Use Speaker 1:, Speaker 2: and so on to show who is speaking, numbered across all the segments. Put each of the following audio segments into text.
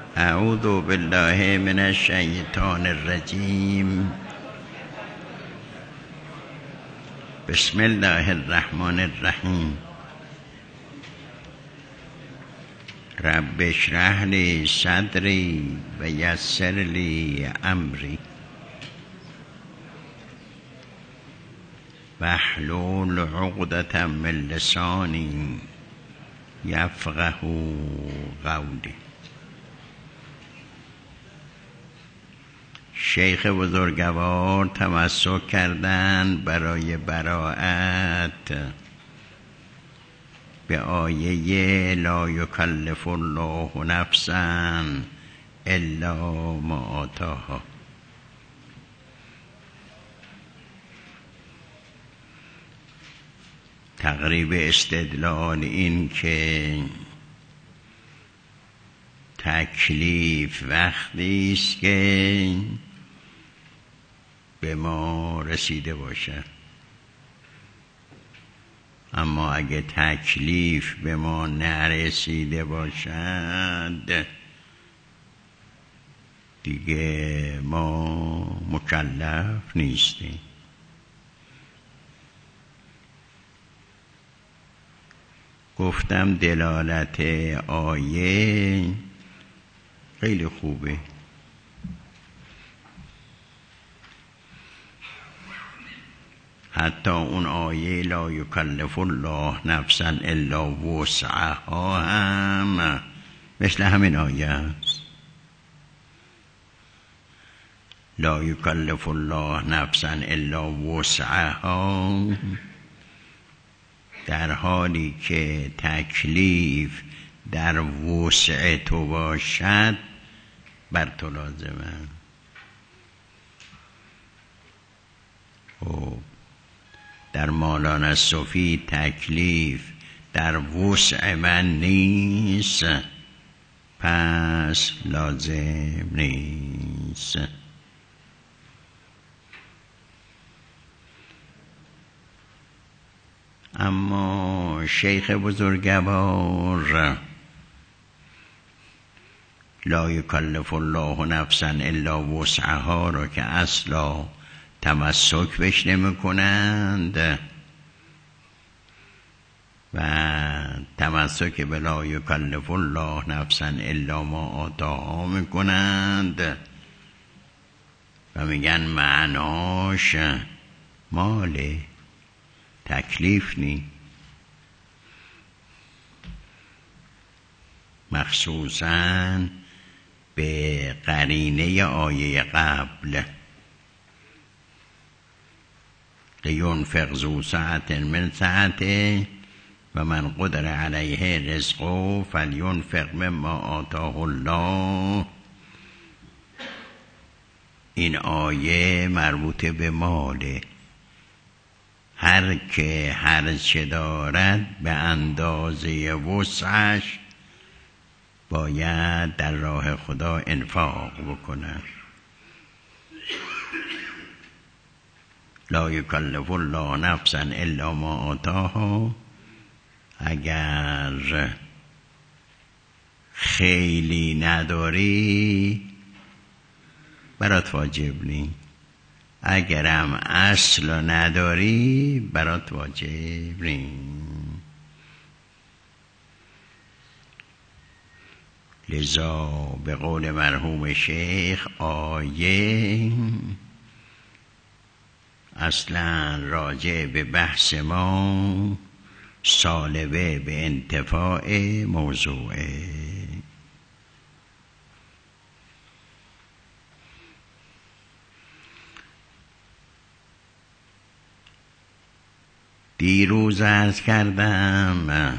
Speaker 1: اعوذ بالله من الشیطان الرجیم. بسم الله الرحمن الرحیم. رب اشرح لی صدری و یسر لی امری واحلل عقدة من لسانی یفقه قولی. شیخ بزرگوار تمسک کردند برای براءت به آیه لا یکلف الله نفسا الا ما آتاها. تقریب استدلال این که تکلیف وقتی است که به ما رسیده باشد، اما اگه تکلیف به ما نرسیده باشد دیگه ما مکلف نیستیم. گفتم دلالت آیه خیلی خوبه، حتی اون آیه لا یکلف الله نفسا الا وسعها هم مثل همین آیه است. لا یکلف الله نفسا الا وسعها، در حالی که تکلیف در وسع تو باشد بر تو لازمه. در مولانا صوفی تکلیف در وسع من نیست، پس لازم نیست. اما شیخ بزرگوار لا یکلف الله نفسا الا وسعها را که اصلا تمسک بش نمی کنند و تمسک به لا یکلف الله نفسا الا ما آتاها می کنند و میگن معناش ماله، تکلیف نی. مخصوصاً به قرینه آیه قبل لینفق ذو سعة من سعته و من قدر علیه رزقه فلینفق مما آتاه الله. این آیه مربوط به ماله. هر که هر چه دارد به اندازه وسعش باید در راه خدا انفاق بکنه. لا یکلف الله نفسا الا ما آتاها. اگر خیلی نداری برات واجب نی، اگرم اصل نداری برات واجب نی. لذا به قول مرحوم شیخ آیه اصلا راجع به بحث ما سالبه به انتفاع موضوعه. دیروز عرض کردم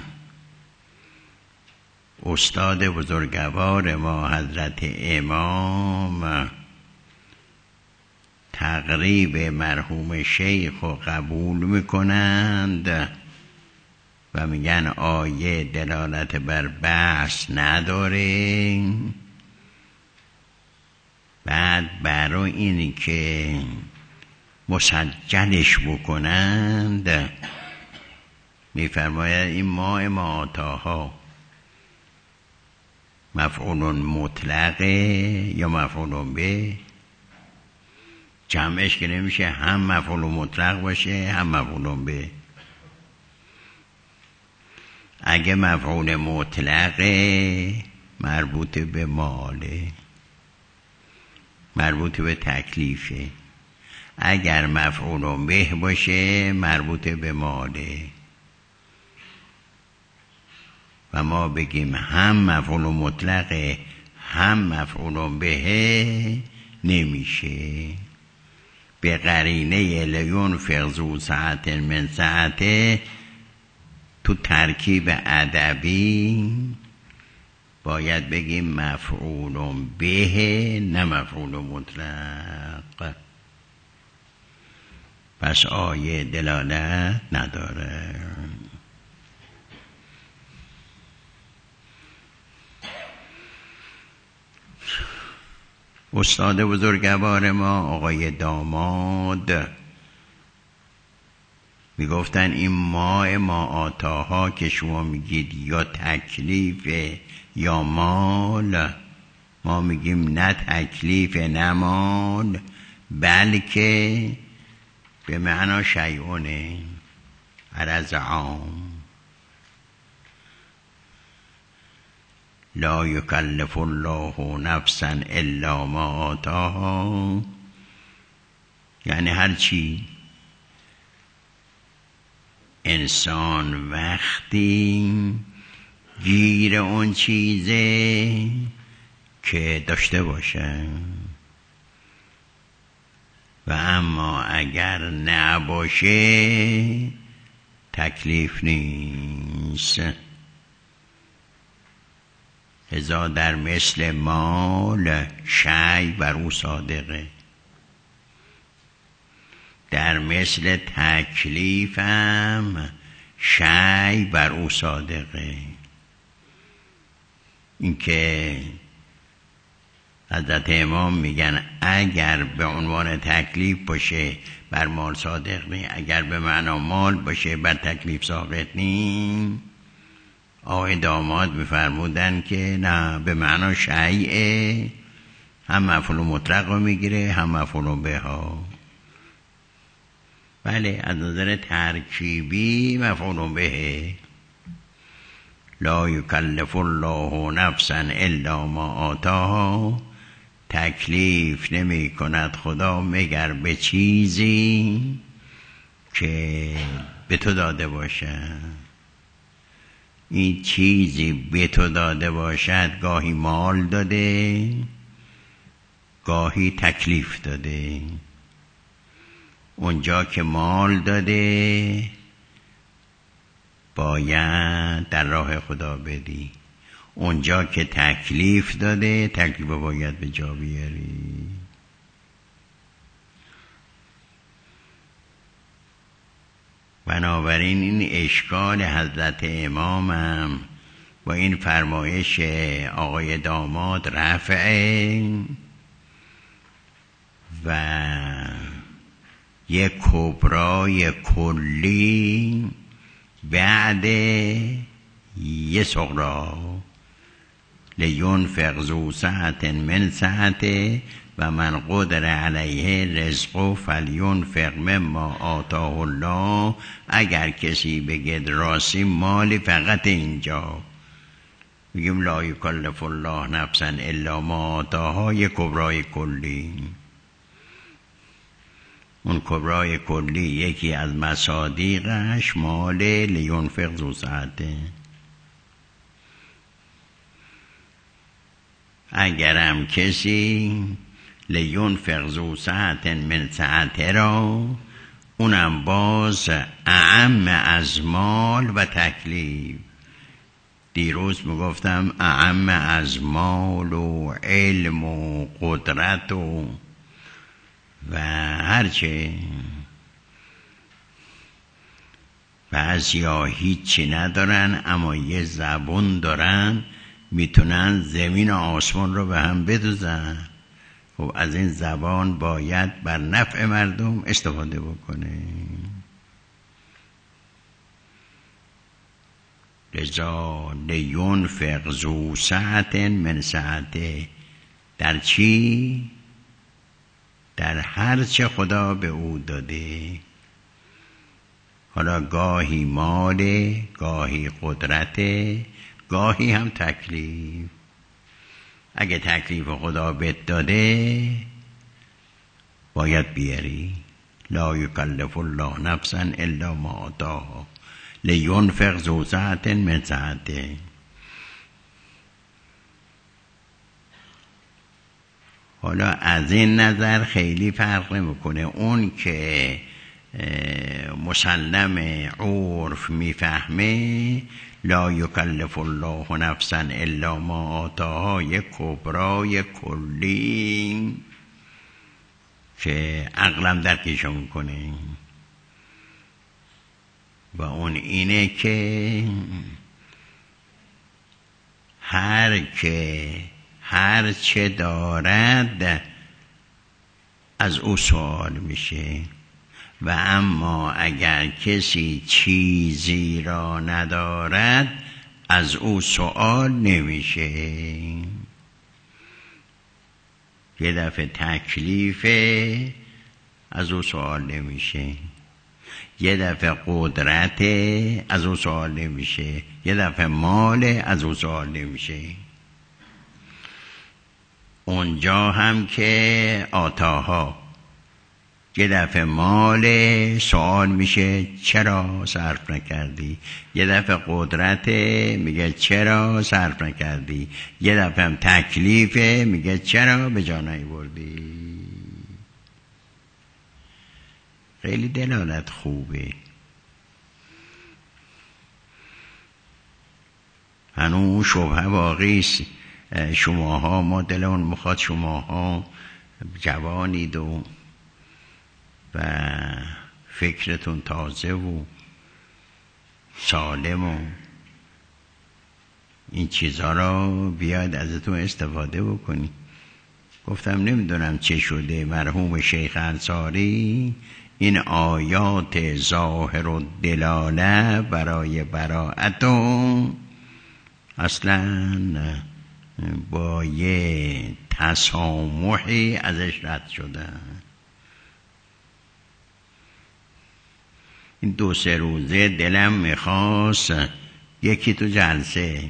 Speaker 1: استاد بزرگوار ما حضرت امام تقریب مرحوم شیخ رو قبول میکنند و میگن آیه دلالت بر بحث نداره. بعد برای اینی که مسجلش بکنند میفرماید این ماء ما آتاها مفعول مطلقه یا مفعول به؟ جمعش که نمیشه هم مفعول مطلق باشه هم مفعول به. اگه مفعول مطلقه مربوط به ماله، مربوط به تکلیفه. اگر مفعول به باشه مربوط به ماله و ما بگیم هم مفعول مطلقه هم مفعول به، نمیشه. به قرینه لینفق ذو سعة من سعته تو ترکیب ادبی باید بگیم مفعول به نه مفعول مطلق. پس آیه دلالت نداره. استاد بزرگوار ما آقای داماد میگفتن این ما آتاها که شما میگید یا تکلیف یا مال، ما میگیم نه تکلیف نه مال، بلکه به معنا شیئونه عرض عام. لا یکلف الله نفسا الا ما آتاها، یعنی هر چی انسان وقتی گیر اون چیزه که داشته باشه و اما اگر نباشه تکلیف نیست. ازا در مثل مال شی بر او صادقه، در مثل تکلیفم شی بر او صادقه. این که حضرت امام میگن اگر به عنوان تکلیف باشه بر مال صادق نی، اگر به معنا مال باشه بر تکلیف ساقط نی. آقای داماد میفرمودن که نه، به معنا شیعه هم مفعول مطلق رو میگیره هم مفعول به ها. بله از نظر ترکیبی مفعول به. لا یکلف الله نفسا الا ما آتاها، تکلیف نمی کند خدا مگر به چیزی که به تو داده باشد. این چیزی به تو داده باشد گاهی مال داده گاهی تکلیف داده. اونجا که مال داده باید در راه خدا بدی، اونجا که تکلیف داده تکلیف باید به جا بیاری. بنابراین این اشکال حضرت امامم با این فرمایش آقای داماد رفعه و یک کبرای کلی بعد یه صغرا. لینفق ذو سعة من سعته و من قدر علیه رزقه فلینفق مما آتاه الله. اگر کسی بگید راستی مالی فقط اینجا میگیم لا یکلف الله نفسا الا ما آتاها، یک کبرای کلی. اون کبرای کلی یکی از مصادیقش مال لینفق ذو سعته. اگرم کسی لینفق ذو سعة من سعته را، اونم باز اعم از مال و تکلیف. دیروز میگفتم اعم از مال و علم و قدرت و هرچه. بعضیا هیچی ندارن اما یه زبون دارن، میتونن زمین و آسمان رو به هم بدوزن. خب از این زبان باید بر نفع مردم استفاده بکنه. لذا لینفق ذو سعة من سعته. در چی؟ در هر چه خدا به او داده. حالا گاهی مال، گاهی قدرت، گاهی هم تکلیف. اگه تکلیف خدا بهت داده باید بیاری. لا یکلف الله نفسا الا ما آتاها لینفق ذو سعة من سعته. حالا از این نظر خیلی فرق نمیکنه. اون که مسلم عرف میفهمه لا یکلف الله نفسا الا ما آتاها یک کبرای کلی که عقلم درکش میکنه. و اون اینه که هر چه دارد از او سوال میشه و اما اگر کسی چیزی را ندارد از او سوال نمیشه. یه دفعه تکلیف از او سوال نمیشه، یه دفعه قدرت از او سوال نمیشه، یه دفعه مال از او سوال نمیشه. اونجا هم که آتاها یه دفعه مال سوال میشه چرا صرف نکردی، یه دفعه قدرت میگه چرا صرف نکردی، یه دفعه هم تکلیف میگه چرا به جا نیاوردی. خیلی دلالت خوبه. هنوز شبهه باقی است. شماها ما دلمون میخواد شماها جوانید و فکرتون تازه و سالم و این چیزها را بیاید ازتون استفاده بکنی. گفتم نمیدونم چه شده مرحوم شیخ انصاری این آیات ظاهر و دلاله برای براءتون اصلا با یه تسامحی ازش رد شدن. این 2-3 روزه دلم میخواست یکی تو جلسه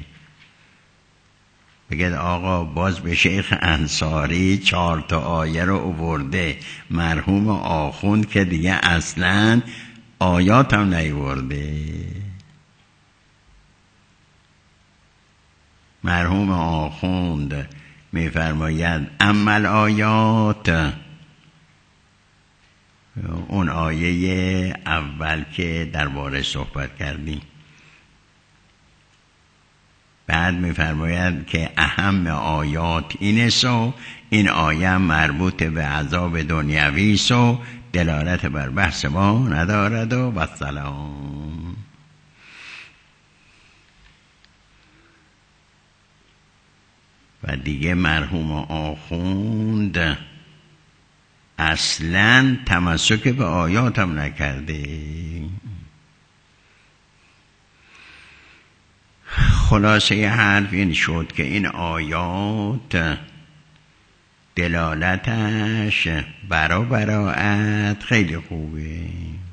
Speaker 1: بگه آقا باز به شیخ انصاری 4 آیه رو آورده، مرحوم آخوند که دیگه اصلا آیات هم نیورده. مرحوم آخوند میفرماید اما آیات، اون آیه اول که درباره صحبت کردیم، بعد میفرماید که اهم آیات اینه سو این آیه مربوط به عذاب دنیوی سو دلالت بر بحث ما ندارد و السلام. و دیگه مرحوم آخوند اصلا تمسک به آیاتم نکرده. خلاصه حرف این شد که این آیات دلالتش برا براءت خیلی خوبه.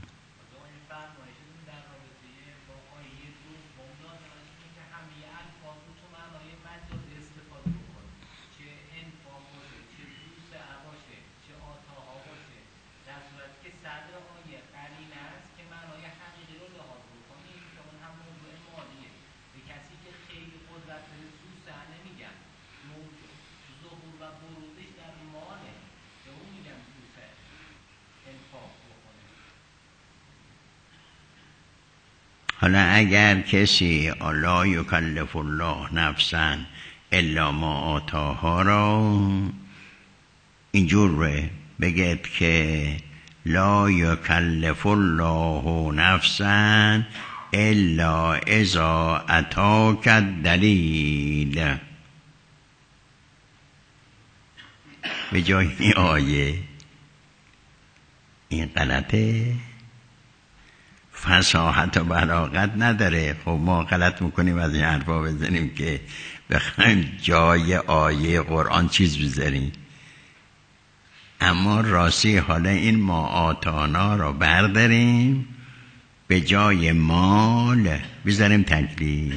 Speaker 1: حالا اگر کسی لا یکلف الله نفسا الا ما آتاها را اینجور بگید که لا یکلف الله نفسا الا اذا اتاک الدلیل، به جای این آیه. این غلطه. فصاحت و بلاغت نداره. خب ما غلط میکنیم از این حرفا بزنیم که بخوایم جای آیه قرآن چیز بذاریم. اما راستی حالا این ما آتانا رو برداریم به جای مال بذاریم تکلیف،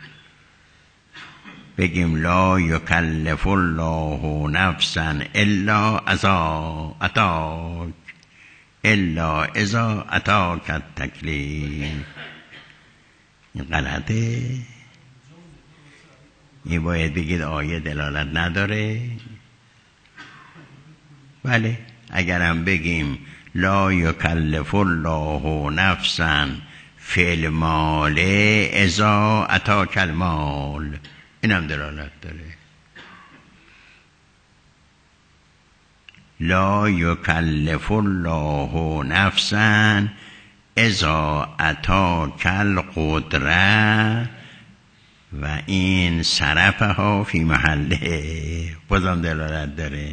Speaker 1: بگیم لا یکلف الله نفسا الا اذا اتاک الا اذا اتاک التکلیف. این غلطه. این باید بگید آیه دلالت نداره. بله اگرم بگیم لا یکلف الله نفسا فی المال اذا اتاک المال، اینم دلالت داره. لا یکلف الله نفسا اذا اتاک القدره و این صرفها فی محله، بازم دلالت داره.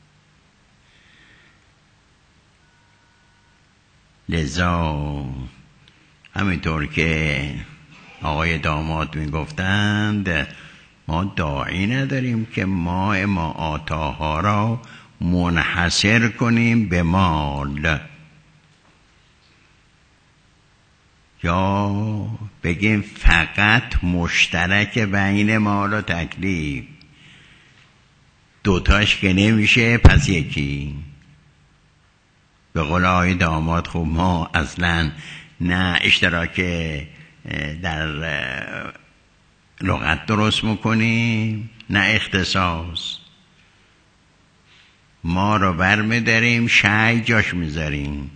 Speaker 1: لذا همینطور که آقای داماد میگفتند ما داعی نداریم که ما آتاها را منحصر کنیم به مال، یا بگیم فقط مشترک بین مال و تکلیف، دوتاش که نمیشه پس یکی. به قول آقای داماد خب ما اصلا نه اشتراک در لغت درست میکنیم نه اختصاص، ما رو برمیداریم شیء جاش میذاریم،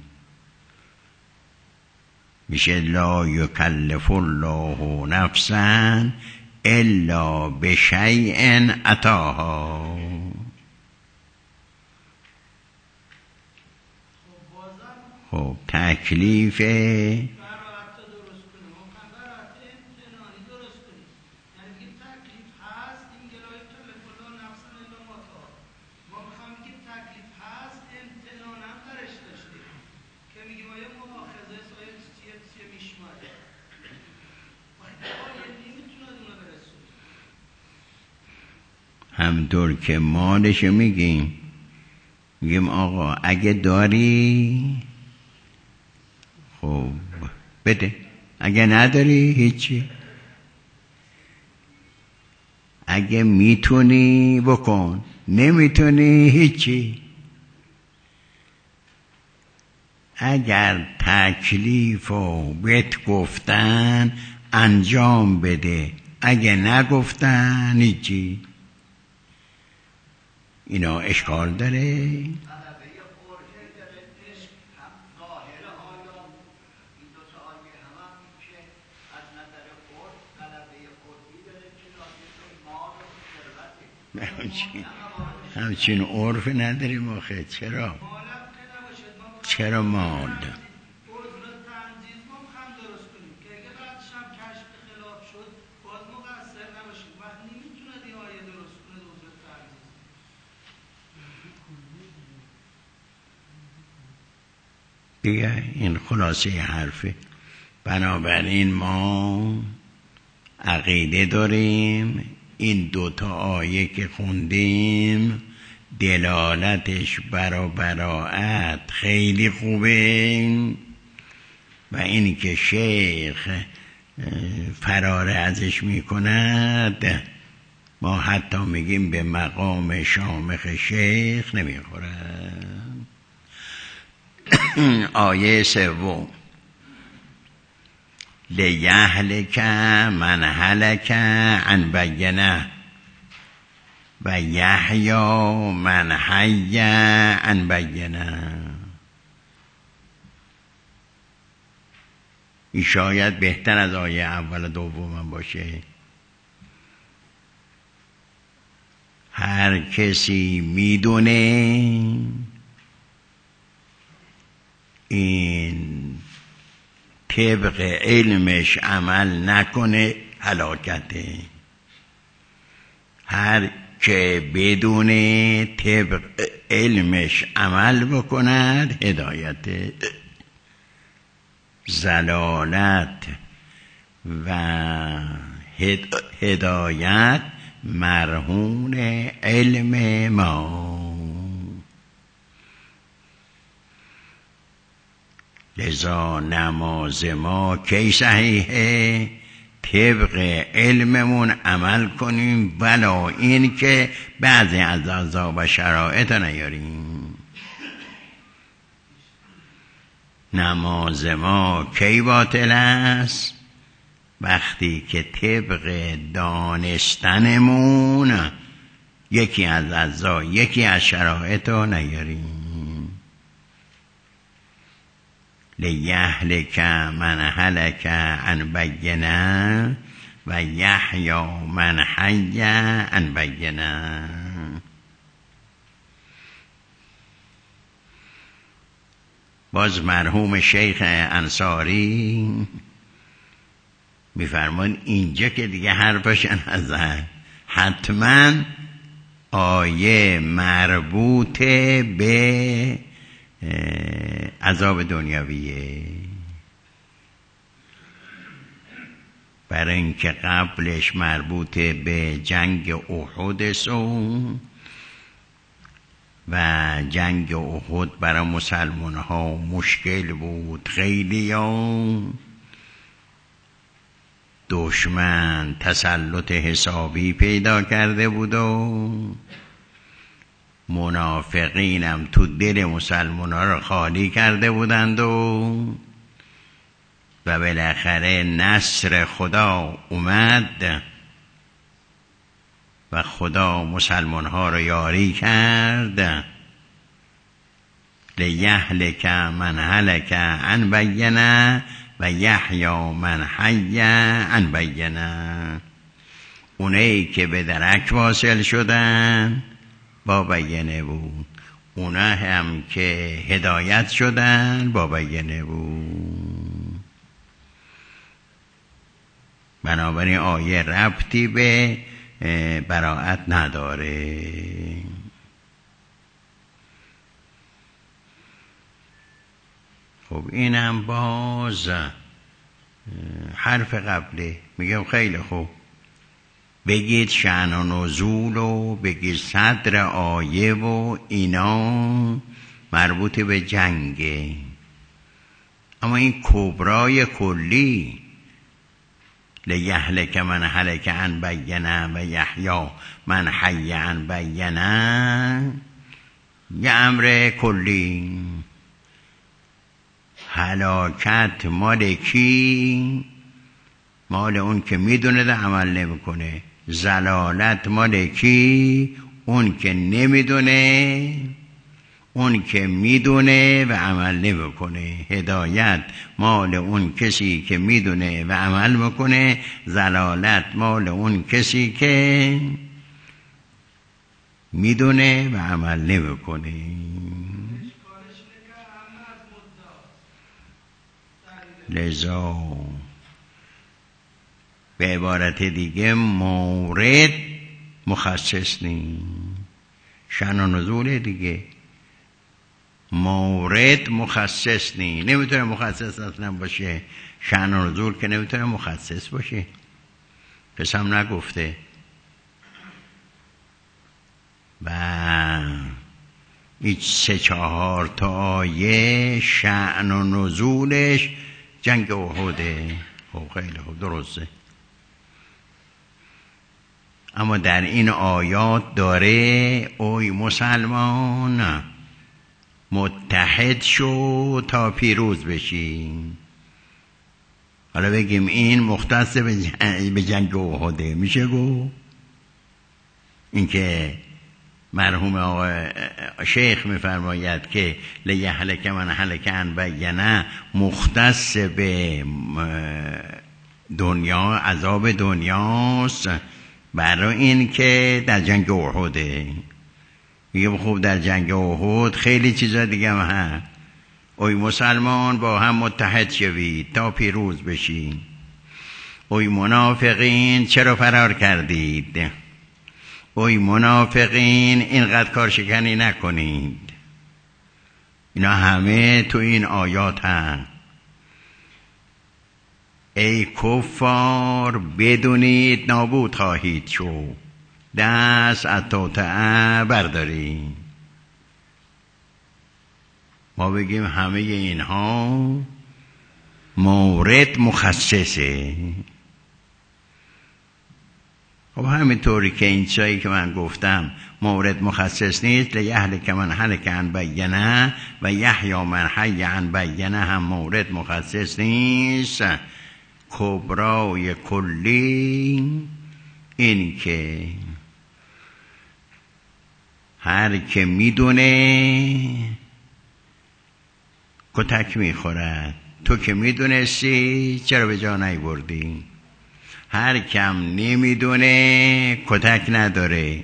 Speaker 1: میشه لا یکلف الله نفسا الا بشیء اتاها. خب تکلیف همطور که مالش میگیم آقا اگه داری خب بده، اگه نداری هیچی، اگه میتونی بکن نمیتونی هیچی. اگر تکلیفو بهت گفتن انجام بده، اگه نگفتن هیچی. اینا اشکال داره؟ همچین عرف نداریم آخه. چرا مال؟ دیگه این خلاصه حرفه. بنابراین ما عقیده داریم این دوتا آیه که خوندیم دلالتش برا براعت خیلی خوبه و این که شیخ فرار ازش میکند ما حتی میگیم به مقام شامخ شیخ نمیخورد. آیه سوم لیهلک من هلک عن بینه و یحیی من حی عن بینه. این شاید بهتر از آیه اول دوم باشه. هر کسی میدونه این طبق علمش عمل نکنه هلاکته، هر که بدونه طبق علمش عمل بکند هدایته. ضلالت و هدایت مرهون علم ما. لذا نماز ما کی صحیحه؟ طبق علممون عمل کنیم، ولا این که بعضی از اعضا و شرایط نیاریم. نماز ما کی باطل است؟ وقتی که طبق دانستنمون یکی از اعضا یکی از شرایط رو نیاریم. لیهلک من هلک عن بینه و یحیی من حی عن بینه. باز مرحوم شیخ انصاری میفرمان اینجا که دیگه حرفش نزد، حتما آیه مربوط به عذاب دنیاویه، برای اینکه قبلش مربوط به جنگ احد و جنگ احد برای مسلمان ها مشکل بود. خیلی ها دشمن تسلط حسابی پیدا کرده بود و منافقینم تو دل مسلمان ها رو خالی کرده بودند و بالاخره نصر خدا اومد و خدا مسلمان ها رو یاری کرد. لیهلک من هلک عن بینه و یحیی من حی عن بینه. اونایی که به درک واصل شدن با بینه بود، اونا هم که هدایت شدن با بینه بود. بنابراین آیه ربطی به براءت نداره. خب اینم باز حرف قبله. میگم خیلی خوب، بگید شأن و نزول و بگید صدر آیه و اینا مربوط به جنگه، اما این کبرای کلی لیهلک من هلک عن بینه و یحیی من حی عن بینه یه امر کلی. هلاکت مال کی؟ مال اون که میدونه ده عمل نمیکنه. ضلالت مال کی؟ اون که نمیدونه، اون که میدونه و عمل نمیکنه. هدایت مال اون کسی که میدونه و عمل میکنه، ضلالت مال اون کسی که میدونه و عمل نمیکنه. لذا به عبارت دیگه مورد مخصص نیست. شأن و نزول دیگه مورد مخصص نیست. نمیتونه مخصص اصلا باشه. شأن و نزول که نمیتونه مخصص باشه، قسم نگفته. و این 3-4 تا آیه شأن و نزولش جنگ احده. خب خیلی خوب، درسته. اما در این آیات داره اوی مسلمان متحد شو تا پیروز بشین. حالا بگیم این مختص به جنگ احده میشه گفت؟ این که مرحوم آقا شیخ میفرماید که لیهلک من هلک عن بینه مختص به دنیا، عذاب دنیاست، برای این که در جنگ احده. میگه خوب در جنگ احد خیلی چیزا دیگه هم هست. اوی مسلمان با هم متحد شوید تا پیروز بشین. اوی منافقین چرا فرار کردید؟ اوی منافقین اینقدر کارشکنی نکنید. اینا همه تو این آیات هست. ای کفار بدونید نابود خواهید شد، دست از توطئه بردارید. ما بگیم همه اینها مورد مخصصه. خب همینطوری که این چایی که من گفتم مورد مخصص نیست، لیهلک من هلک عن بینه و یحیی من حی عن بینه هم مورد مخصص نیست. کبرای کلی این که هر که میدونه کتک میخورد. تو که میدونستی چرا به جا نیاوردی؟ هر کم نمیدونه کتک نداره.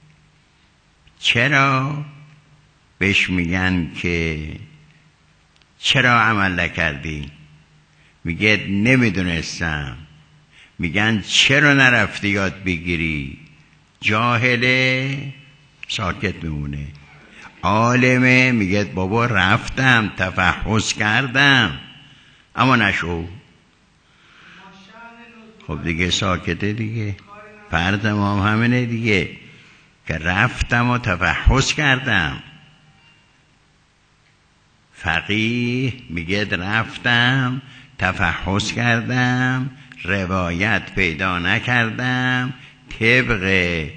Speaker 1: چرا؟ بهش میگن که چرا عمل نکردی؟ میگه نمیدونستم. میگن چرا نرفتی یاد بگیری؟ جاهله ساکت میمونه. عالمه میگه بابا رفتم تفحص کردم اما نشو. خب دیگه ساکته دیگه. فرض ما همینه دیگه که رفتم و تفحص کردم. فقیه میگه رفتم تفحص کردم روایت پیدا نکردم، طبق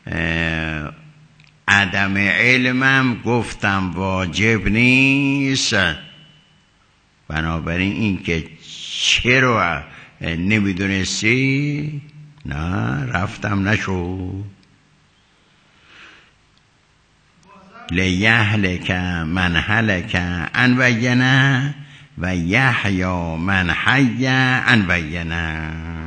Speaker 1: عدم علمم گفتم واجب نیست. بنابراین این که چرا نمیدونستی؟ نه رفتم نشو. لیهلک من هلک عن بینه و یحیی من حی عن بینه.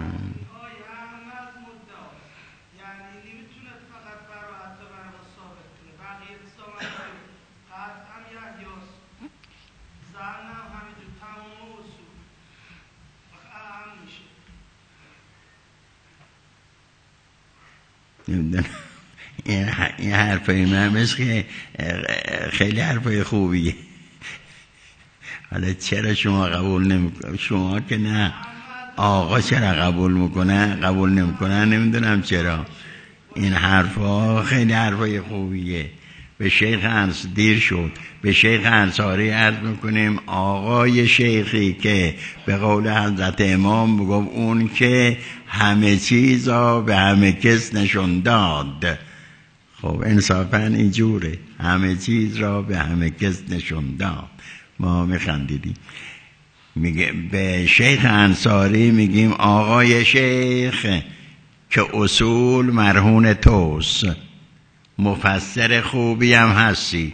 Speaker 1: این حرفای من مثل خیلی حرفای خوبیه. حالا چرا شما قبول نمیکنه؟ شما که نه، آقا چرا قبول میکنه قبول نمیکنه نمیدونم چرا. این حرفا خیلی حرفای خوبیه. به شیخ دیر شد به شیخ انصاری عرض میکنیم آقای شیخی که به قول حضرت امام بگم اون که همه چیزا به همه کس نشون داد. خب انصافا اینجوره، همه چیز را به همه کس نشون داد. ما میخندیدیم. میگه به شیخ انصاری میگیم آقای شیخ که اصول مرهون توست، مفسر خوبی هم هستی.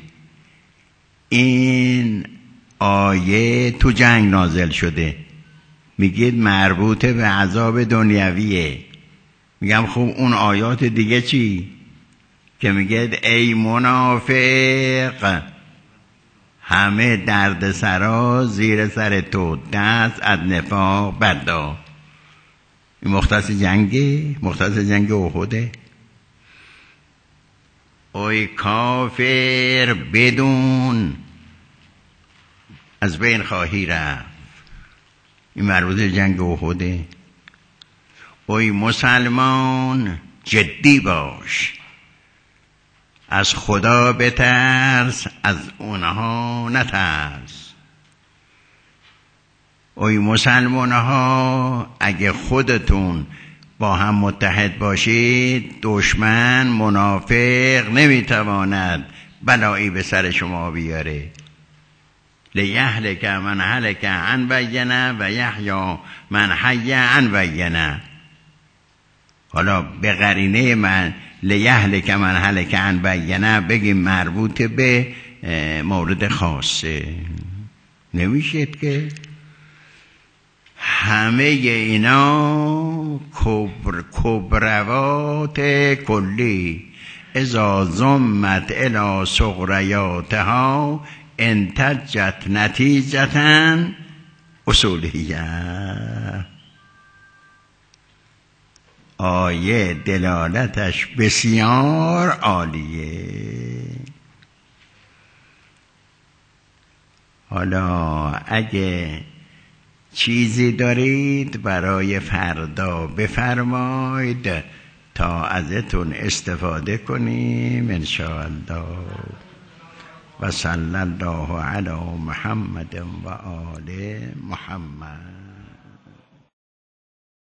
Speaker 1: این آیه تو جنگ نازل شده، میگید مربوط به عذاب دنیویه. میگم خب اون آیات دیگه چی؟ که میگید ای منافق همه درد سرا زیر سر تو، دست از نفاق بردار. این مختص جنگه، مختص جنگ احده. اوی کافر بدون از بین خواهی رفت. این مربوط به جنگ احده. اوی مسلمان جدی باش، از خدا بترس از اونها نترس. اوی مسلمان ها اگه خودتون با هم متحد باشید دشمن منافق نمیتواند بلایی به سر شما بیاره. لیهلک من هلک عن بینه و یحیی من حی عن بینه. حالا به قرینه من لیهلک من هلک عن بینه بگیم مربوط به مورد خاصه نمیشد که همه اینا کبروات کلی اذا ضمت الی صغریاتها انتجت نتیجتا اصولیه. آیه دلالتش بسیار عالیه. حالا اگه چیزی دارید برای فردا بفرمایید تا ازتون استفاده کنیم انشاءالله. و صلی الله علی محمد و آل محمد.